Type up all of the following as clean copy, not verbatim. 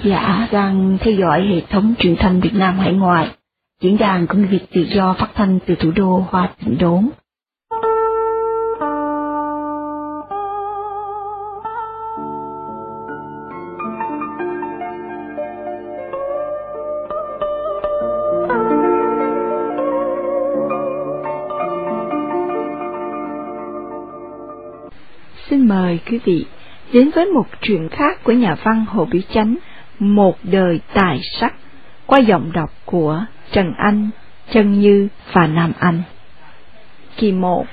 giả đang theo dõi hệ thống truyền thanh Việt Nam hải ngoại, diễn đàn của người Việt tự do phát thanh từ thủ đô Hoa Tịnh Đốn. Xin mời quý vị đến với một truyện khác của nhà văn Hồ Biểu Chánh, Một đời tài sắc, qua giọng đọc của Trần Anh, Trân Như và Nam Anh. Kỳ 1.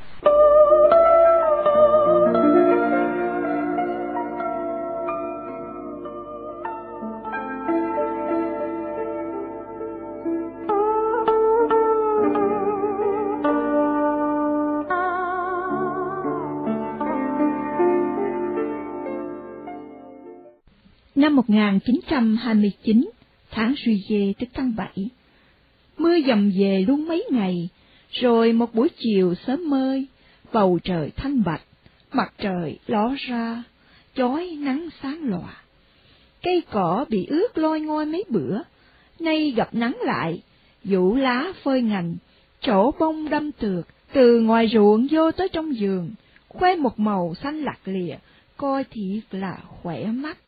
Năm 1929, tháng Juillet tức tháng 7, mưa dầm về luôn mấy ngày, rồi một buổi chiều sớm mơi, bầu trời thanh bạch, mặt trời ló ra, chói nắng sáng lòa. Cây cỏ bị ướt loi ngoi mấy bữa, nay gặp nắng lại, vũ lá phơi ngành, trổ bông đâm tược, từ ngoài ruộng vô tới trong vườn, khoe một màu xanh lặt lìa, coi thiệt là khỏe mắt.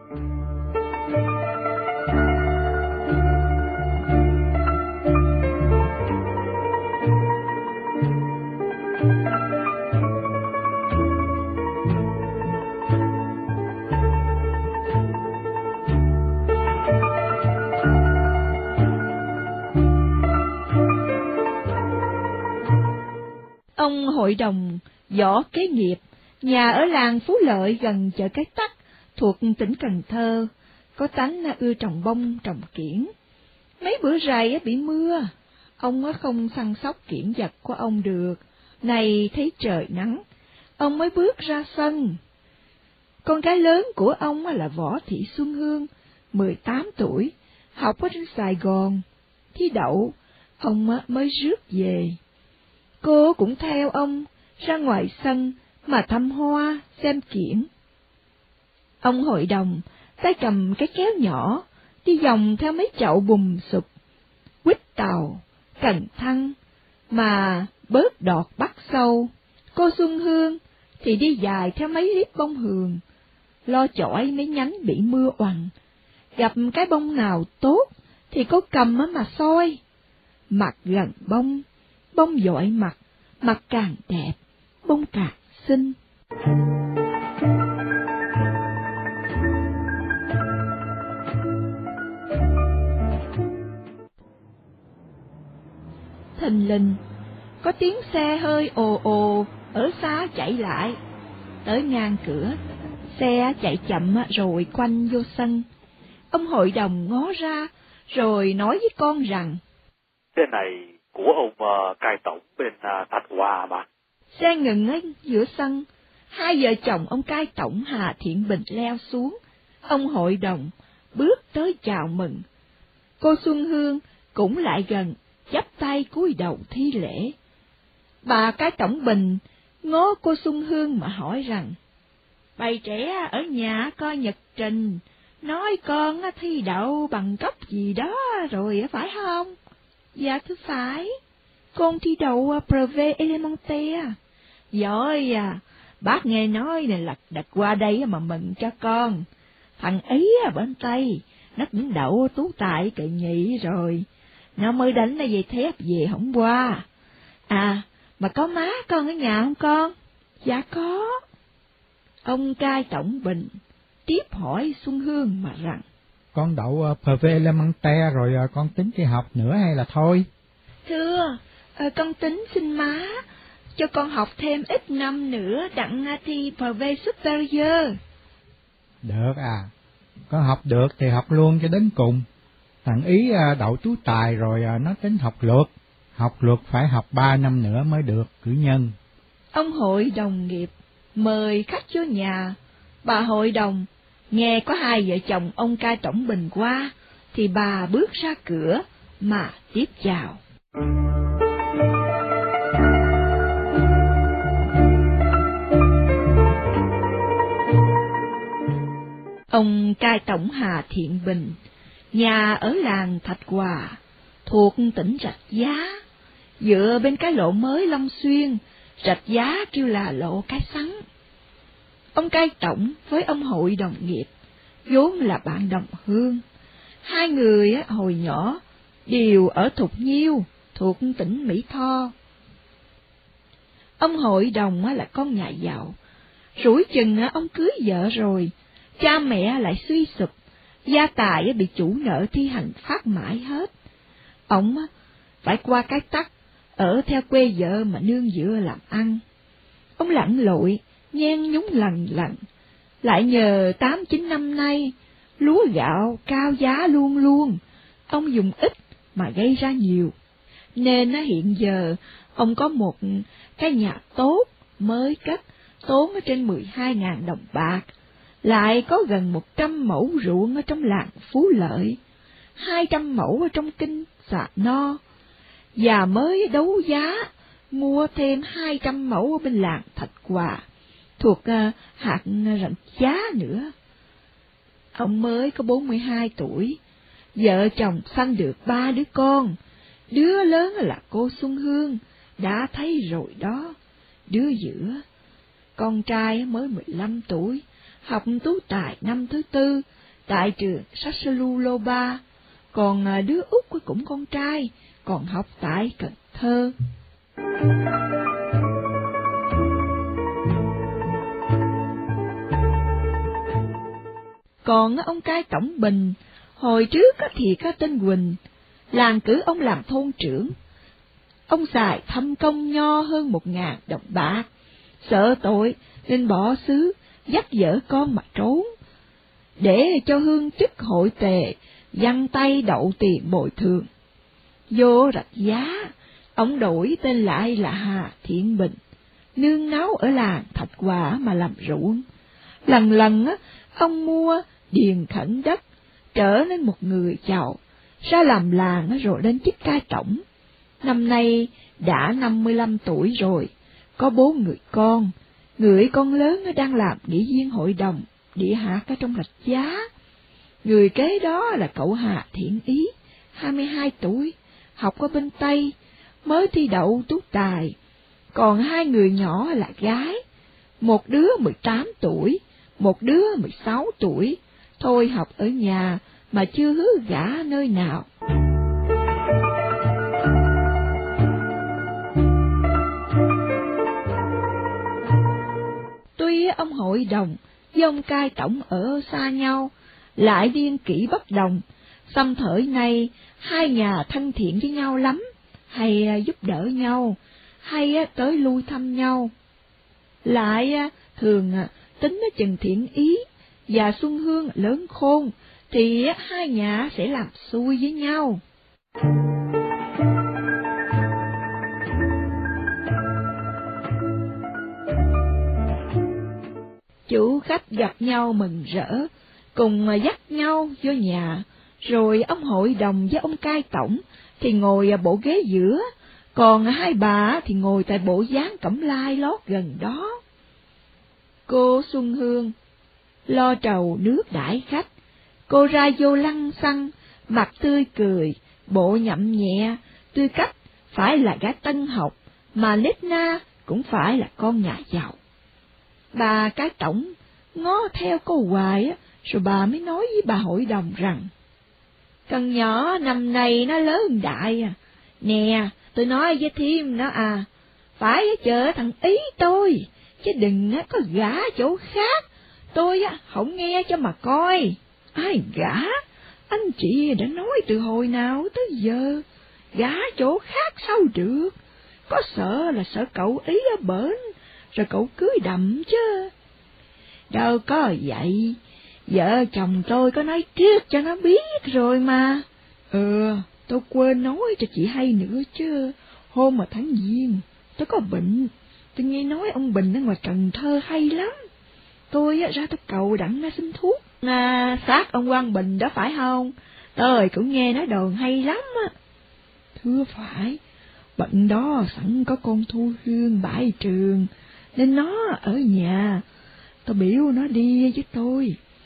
Ông hội đồng Võ Kế Nghiệp, nhà ở làng Phú Lợi gần chợ Cái Tắc, thuộc tỉnh Cần Thơ, có tánh ưa trồng bông trồng kiển. Mấy bữa rày bị mưa, ông không săn sóc kiển vật của ông được. Này thấy trời nắng, ông mới bước ra sân. Con gái lớn của ông là Võ Thị Xuân Hương, 18 tuổi, học ở trên Sài Gòn. Thi đậu, ông mới rước về. Cô cũng theo ông ra ngoài sân mà thăm hoa, xem kiển. Ông hội đồng tay cầm cái kéo nhỏ, đi vòng theo mấy chậu bùm sụp, quýt tàu, cành thăng, mà bớt đọt bắt sâu. Cô Xuân Hương thì đi dài theo mấy liếp bông hường, lo chỏi mấy nhánh bị mưa oằn. Gặp cái bông nào tốt thì cô cầm mà soi. Mặt gần bông, bông dọi mặt, mặt càng đẹp, bông càng xinh. Thình lình, có tiếng xe hơi ồ ồ ở xa chạy lại. Tới ngang cửa, xe chạy chậm rồi quanh vô sân. Ông hội đồng ngó ra, rồi nói với con rằng: Xe này của ông cai tổng bên Thanh Hoa mà. Xe ngừng ở giữa sân, hai vợ chồng ông cai tổng Hà Thiện Bình leo xuống. Ông hội đồng bước tới chào mừng. Cô Xuân Hương cũng lại gần, chắp tay cúi đầu thi lễ. Bà cai tổng Bình ngó cô Xuân Hương mà hỏi rằng: Bầy trẻ ở nhà coi nhật trình, nói con thi đậu bằng cấp gì đó rồi phải không? Dạ thưa phải, con thi đậu Brevet Elementaire. Giỏi à, bác nghe nói này lật đật qua đây mà mừng cho con. Thằng Ý bên Tây, nó cũng đậu tú tài cậy nhị rồi, nó mới đánh nó dây thép về hôm qua. À, mà có má con ở nhà không con? Dạ có. Ông cai tổng Bình tiếp hỏi Xuân Hương mà rằng: Con đậu Brevet Elementaire rồi con tính đi học nữa hay là thôi? Thưa, con tính xin má cho con học thêm ít năm nữa đặng thi Brevet Superior. Được à, con học được thì học luôn cho đến cùng. Thằng Ý đậu tú tài rồi nó tính học luật phải học 3 năm nữa mới được cử nhân. Ông hội đồng nghiệp mời khách vô nhà. Bà hội đồng nghe có hai vợ chồng ông cai tổng Bình qua, thì bà bước ra cửa mà tiếp chào. Ông cai tổng Hà Thiện Bình, nhà ở làng Thạch Hòa, thuộc tỉnh Rạch Giá, dựa bên cái lộ mới Long Xuyên, Rạch Giá kêu là lộ Cái Sắn. Ông cai tổng với ông Hội đồng nghiệp, vốn là bạn đồng hương. Hai người hồi nhỏ đều ở Thục Nhiêu, thuộc tỉnh Mỹ Tho. Ông Hội đồng là con nhà giàu, rủi chừng ông cưới vợ rồi, cha mẹ lại suy sụp, gia tài bị chủ nợ thi hành phát mãi hết. Ông phải qua Cái Tắc, ở theo quê vợ mà nương dựa làm ăn. Ông lặn lội, nhen nhúng lần lần, lại nhờ 8-9 năm nay, lúa gạo cao giá luôn luôn, ông dùng ít mà gây ra nhiều, nên hiện giờ ông có một cái nhà tốt mới cất, tốn trên 12.000 đồng bạc, lại có gần 100 mẫu ruộng ở trong làng Phú Lợi, 200 mẫu ở trong kinh Xà No, và mới đấu giá mua thêm 200 mẫu ở bên làng Thạch Hòa, thuộc hạt Rạch Giá nữa. Ông mới có 42 tuổi, vợ chồng sanh được 3 đứa con, đứa lớn là cô Xuân Hương, đã thấy rồi đó. Đứa giữa, con trai mới 15 tuổi, học tú tài năm thứ 4 tại trường Saxoluloba, còn đứa út cũng con trai, còn học tại Cần Thơ. Còn ông cai tổng Bình, hồi trước thì có tên Quỳnh, làng cử ông làm thôn trưởng. Ông xài thâm công nho hơn 1.000 đồng bạc, sợ tội nên bỏ xứ, dắt vợ con mà trốn, để cho hương chức hội tề giăng tay đậu tiền bồi thường. Vô Rạch Giá, ông đổi tên lại là Hà Thiện Bình, nương náu ở làng Thạch Hòa mà làm ruộng. Lần lần ông mua điền khẩn đất, trở nên một người giàu, ra làm làng rồi lên chức cai tổng. Năm nay đã 55 tuổi rồi, có 4 người con. Người con lớn đang làm nghị viên hội đồng địa hạt ở trong Rạch Giá. Người kế đó là cậu Hà Thiện Ý, 22 tuổi, học ở bên Tây, mới thi đậu tú tài. Còn 2 người nhỏ là gái, một đứa 18 tuổi, một đứa 16 tuổi, thôi học ở nhà mà chưa hứa gả nơi nào. Tuy ông hội đồng với ông cai tổng ở xa nhau, lại niên kỷ bất đồng, song thời này hai nhà thân thiện với nhau lắm, hay giúp đỡ nhau, hay tới lui thăm nhau. Lại thường tính Trần Thiện Ý và Xuân Hương lớn khôn, thì hai nhà sẽ làm xuôi với nhau. Chủ khách gặp nhau mừng rỡ, cùng dắt nhau vô nhà, rồi ông hội đồng với ông cai tổng thì ngồi bộ ghế giữa, còn hai bà thì ngồi tại bộ dáng cẩm lai lót gần đó. Cô Xuân Hương lo trầu nước đãi khách, cô ra vô lăng xăng, mặt tươi cười, bộ nhậm nhẹ, tư cách phải là gái tân học, mà nết na cũng phải là con nhà giàu. Bà cái tổng ngó theo cô hoài rồi bà mới nói với bà hội đồng rằng: "Con nhỏ năm nay nó lớn đại nè, tôi nói với thím nó phải chờ thằng Ý tôi, chứ đừng có gả chỗ khác, tôi không nghe cho mà coi." Ai gả? Anh chị đã nói từ hồi nào tới giờ, gả chỗ khác sao được, có sợ là sợ cậu Ý ở bển, rồi cậu cưới đậm chứ. Đâu có vậy, vợ chồng tôi có nói trước cho nó biết rồi mà. Tôi quên nói cho chị hay nữa chứ, hôm mà tháng Giêng tôi có bệnh, tôi nghe nói ông Bình ở ngoài Cần Thơ hay lắm, tôi ra tôi cầu đặng xin thuốc xác ông Quang Bình đó phải không? Tôi cũng nghe nói đồn hay lắm á. Thưa phải, bệnh đó sẵn có con Thu Hương bãi trường, nên nó ở nhà, tôi biểu nó đi với tôi.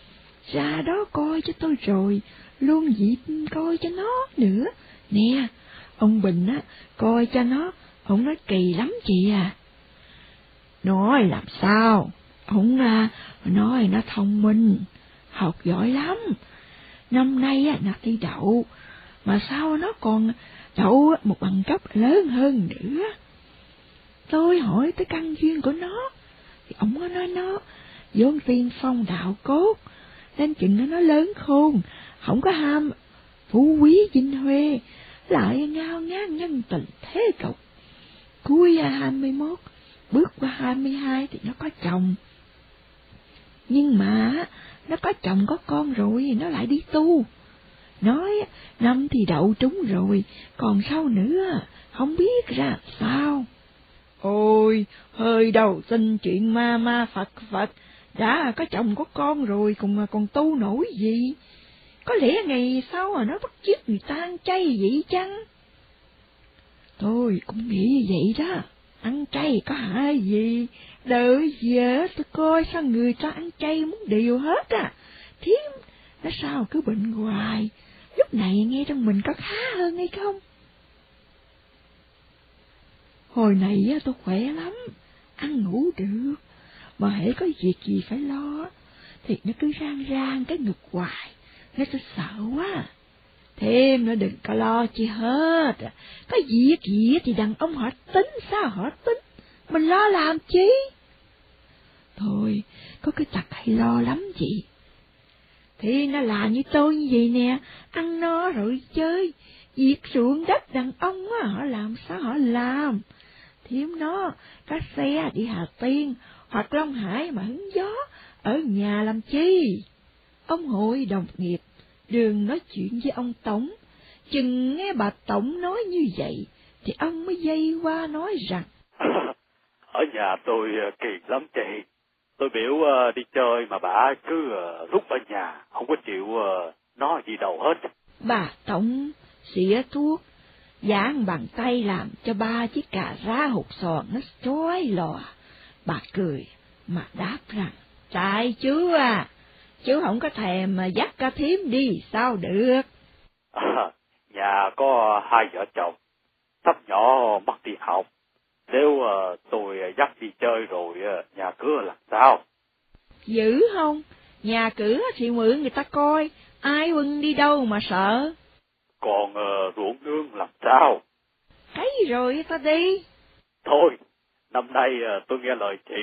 ra đó coi cho tôi rồi, luôn dịp coi cho nó nữa. Nè, ông Bình á, coi cho nó, ông nói kỳ lắm chị à. Nói làm sao? Ông nói nó thông minh, học giỏi lắm. Năm nay nó thi đậu, mà sao nó còn đậu một bằng cấp lớn hơn nữa. Tôi hỏi tới căn duyên của nó, thì ông có nói nó vốn tiên phong đạo cốt, nên chừng nó lớn khôn, không có ham phú quý vinh huê, lại ngao ngán nhân tình thế tục. Cuối 21, bước qua 22 thì nó có chồng. Nhưng mà nó có chồng có con rồi thì nó lại đi tu. Nói năm thì đậu trúng rồi, còn sau nữa không biết ra sao. Ôi, hơi đầu tin chuyện ma Phật Phật, đã có chồng có con rồi còn tu nổi gì? Có lẽ ngày sau nó bắt chước người ta ăn chay vậy chăng? Tôi cũng nghĩ vậy đó, ăn chay có hại gì, đợi giờ tôi coi sao người ta ăn chay muốn điều hết à. Thiếm, nó sao cứ bệnh hoài, lúc này nghe trong mình có khá hơn hay không? Hồi này tôi khỏe lắm, ăn ngủ được, mà hễ có việc gì phải lo, thì nó cứ rang cái ngực hoài, nó sẽ sợ quá. Thêm nữa đừng có lo chi hết, có việc gì thì đàn ông họ tính sao họ tính, mình lo làm chi? Thôi, có cái tật hay lo lắm chị. Thì nó là như tôi như vậy nè, ăn no rồi chơi, việc ruộng đất đàn ông họ làm sao họ làm. Thiếm nó có xe đi Hà Tiên hoặc Long Hải mà hứng gió, ở nhà làm chi? Ông hội đồng nghiệp đừng nói chuyện với ông Tổng, chừng nghe bà Tổng nói như vậy thì ông mới dây qua nói rằng ở nhà tôi kỳ lắm chị. Tôi biểu đi chơi mà bà cứ rút ở nhà, không có chịu nói gì đâu hết. Bà Tổng xỉa thuốc, dán bàn tay làm cho 3 chiếc cà rá hột sòn nó chói lòa. Bà cười mà đáp rằng, tại chú chú không có thèm mà dắt cả thím đi sao được. Nhà có 2 vợ chồng, sắp nhỏ mất đi học. Nếu tôi dắt đi chơi rồi nhà cửa làm sao? Dữ không? Nhà cửa thì mượn người ta coi, ai quưng đi đâu mà sợ. Còn ruộng nương làm sao? Thấy rồi ta đi. Thôi, năm nay tôi nghe lời chị,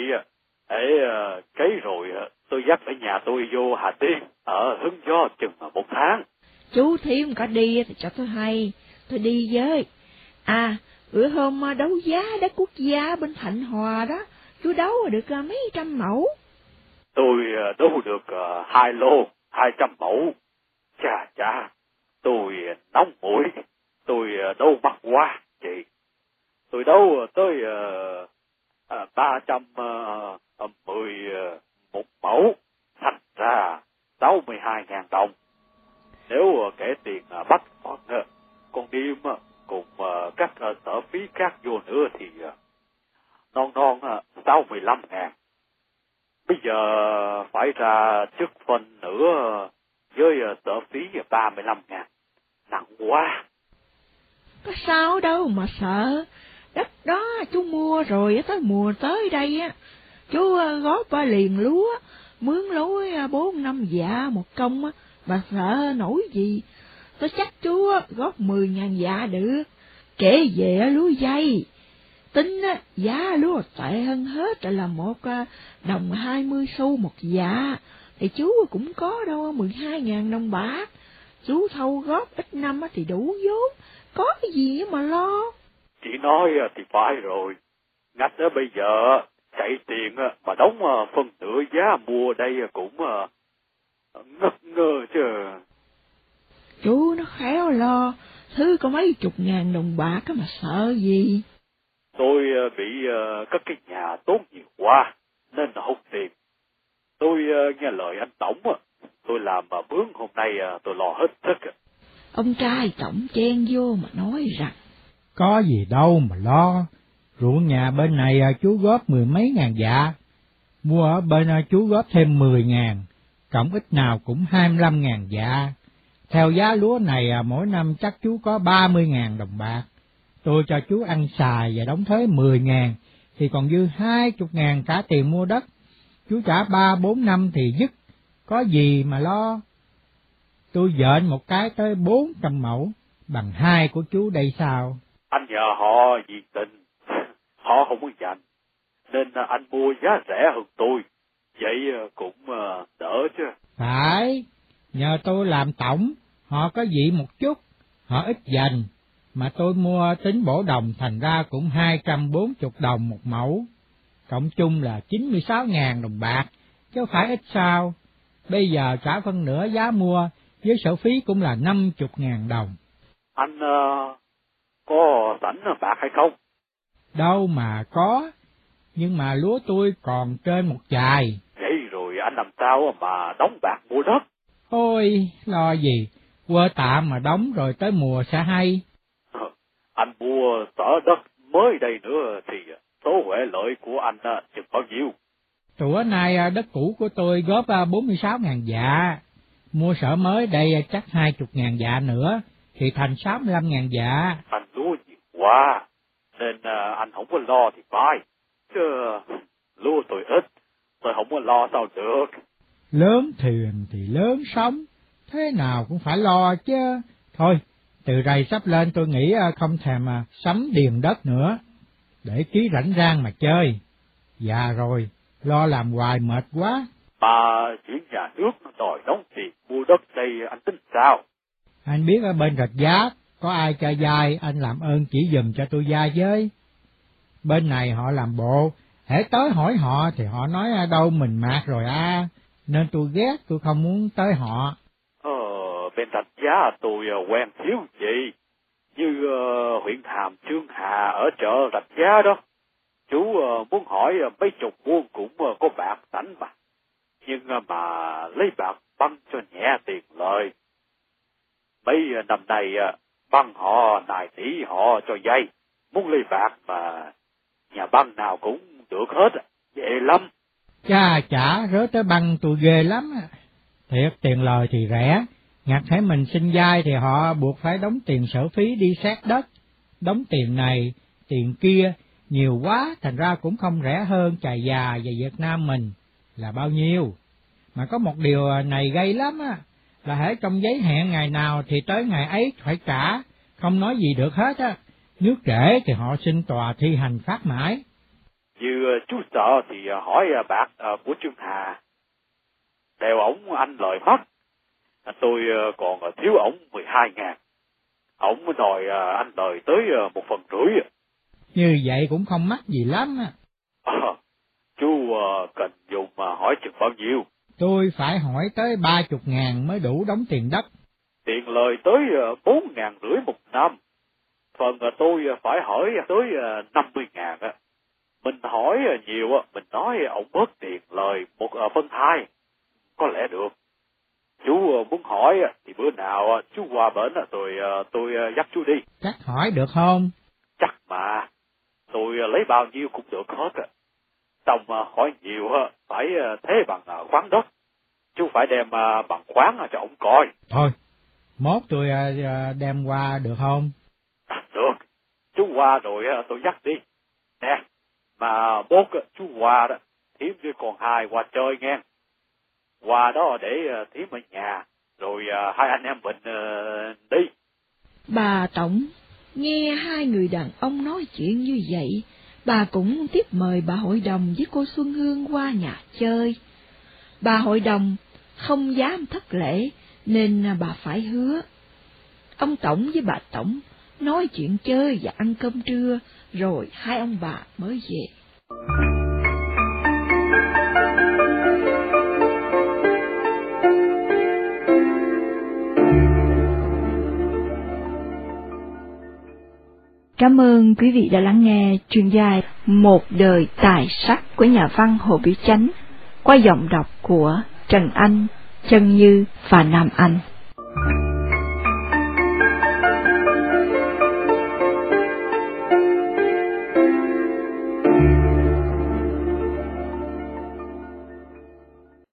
cấy rồi tôi dắt ở nhà tôi vô Hà Tiên, ở hứng gió chừng 1 tháng. Chú Thiêm có đi thì cho tôi hay, tôi đi với. Bữa hôm đấu giá đất quốc gia bên Thạnh Hòa đó, chú đấu được mấy trăm mẫu. Tôi đấu được 2 lô, 200 mẫu. Chà, tôi nóng mũi, tôi đấu mắc quá chị. Tôi đấu tới 310 một mẫu, thành ra 62.000 đồng. Nếu kể tiền bắt con đêm cùng các sở phí khác vô nữa thì non 65.000. Bây giờ phải ra trước phần nữa với sở phí 35.000. Nặng quá. Có sao đâu mà sợ. Đất đó chú mua rồi tới mùa tới đây chú góp liền lúa, mướn lối 4-5 dạ một công mà sợ nổi gì. Tôi chắc chú góp 10.000 dạ được. Kể về lúa dây, tính giá lúa tệ hơn hết là 1 đồng 20 xu một dạ, thì chú cũng có đâu 12.000 đồng bạc. Chú thâu góp ít năm thì đủ vốn, có cái gì mà lo. Chị nói thì phải rồi, ngách bây giờ chạy tiền mà đóng phần nửa giá mua đây cũng ngất ngơ chứ. Chú nó khéo lo, thứ có mấy chục ngàn đồng bạc mà sợ gì. Tôi bị các cái nhà tốn nhiều quá nên là hút tiền. Tôi nghe lời anh Tổng, tôi làm bướng hôm nay tôi lo hết sức. Ông trai Tổng chen vô mà nói rằng, có gì đâu mà lo, ruộng nhà bên này chú góp 10 mấy ngàn dạ, mua ở bên chú góp thêm 10.000, cộng ít nào cũng 25.000 dạ. Theo giá lúa này mỗi năm chắc chú có 30.000 đồng bạc. Tôi cho chú ăn xài và đóng thuế 10.000, thì còn dư 20.000 cả tiền mua đất. Chú trả 3-4 năm thì dứt, có gì mà lo. Tôi dện một cái tới 400 mẫu, bằng 2 của chú đây sao? Anh nhờ họ nhiệt tình, họ không muốn dành, nên anh mua giá rẻ hơn tôi, vậy cũng đỡ chứ. Phải, nhờ tôi làm tổng, họ có vị một chút, họ ít dành, mà tôi mua tính bổ đồng thành ra cũng 240 đồng một mẫu, cộng chung là 96.000 đồng bạc, chứ phải ít sao. Bây giờ trả phân nửa giá mua, với sở phí cũng là 50.000 đồng. Anh có sẵn bạc hay không? Đâu mà có, nhưng mà lúa tôi còn trên một chài. Vậy rồi anh làm sao mà đóng bạc mua đất? Ôi, lo gì, quơ tạm mà đóng rồi tới mùa sẽ hay. Anh mua sở đất mới đây nữa thì số huệ lợi của anh chừng bao nhiêu? Tủa nay đất cũ của tôi góp 46.000 dạ, mua sở mới đây chắc 20.000 dạ nữa, thì thành 65.000 dạ. Anh lúa nhiều quá, nên anh không có lo thì phải, chứ lúa tôi ít, tôi không có lo sao được. Lớn thuyền thì lớn sóng, thế nào cũng phải lo chứ. Thôi, từ rày sắp lên tôi nghĩ không thèm sắm điền đất nữa, để trí rảnh rang mà chơi. Già rồi, lo làm hoài mệt quá. Mà chuyện nhà nước đòi đóng tiền mua đất đây anh tính sao? Anh biết ở bên Rạch Giá có ai cho vay, anh làm ơn chỉ giùm cho tôi vay với. Bên này họ làm bộ, hễ tới hỏi họ thì họ nói đâu mình mạt rồi nên tôi ghét, tôi không muốn tới họ. Bên Rạch Giá tôi quen thiếu gì, như huyện Hàm Chương Hà ở chợ Rạch Giá đó. Chú muốn hỏi mấy chục muôn cũng có bạc sẵn mà, nhưng mà lấy bạc băng cho nhẹ tiền lời. Mấy năm nay băng họ nài nỉ họ cho vay, muốn lấy bạc mà nhà băng nào cũng được hết, dễ lắm. Chà, rớ tới băng tôi ghê lắm. Thiệt, tiền lời thì rẻ, ngặt hễ mình xin vay thì họ buộc phải đóng tiền sở phí đi xét đất. Đóng tiền này, tiền kia, nhiều quá, thành ra cũng không rẻ hơn chài già và Việt Nam mình là bao nhiêu. Mà có một điều này gây lắm là hễ trong giấy hẹn ngày nào thì tới ngày ấy phải trả, không nói gì được hết Nước trễ thì họ xin tòa thi hành phát mãi. Như chú sợ thì hỏi bạc của Trương Hà, đều ổng anh lời mất. Tôi còn thiếu ổng 12.000. Ổng đòi anh lời tới 1,5 phần. Như vậy cũng không mắc gì lắm Chú cần dùng hỏi chừng bao nhiêu? Tôi phải hỏi tới 30.000 mới đủ đóng tiền đất. Tiền lời tới 4.500 một năm. Phần tôi phải hỏi tới 50.000. Mình hỏi nhiều, mình nói ổng bớt tiền lời 1/2, có lẽ được. Chú muốn hỏi thì bữa nào chú qua bển rồi tôi dắt chú đi. Chắc hỏi được không? Chắc mà, tôi lấy bao nhiêu cũng được hết. Xong hỏi nhiều phải thế bằng khoán đất. Chú phải đem bằng khoán cho ổng coi. Thôi, mốt tôi đem qua được không? Được, chú qua rồi tôi dắt đi. Nè, mà mốt chú qua đó, Thiếm với con hai qua chơi nghe. Qua đó để Thiếm ở nhà, rồi hai anh em mình đi. Bà Tổng nghe hai người đàn ông nói chuyện như vậy, bà cũng tiếp mời bà hội đồng với cô Xuân Hương qua nhà chơi. Bà hội đồng không dám thất lễ nên bà phải hứa. Ông Tổng với bà Tổng nói chuyện chơi và ăn cơm trưa, rồi hai ông bà mới về. Cảm ơn quý vị đã lắng nghe truyện dài Một đời tài sắc của nhà văn Hồ Biểu Chánh qua giọng đọc của Trần Anh, Trân Như và Nam Anh.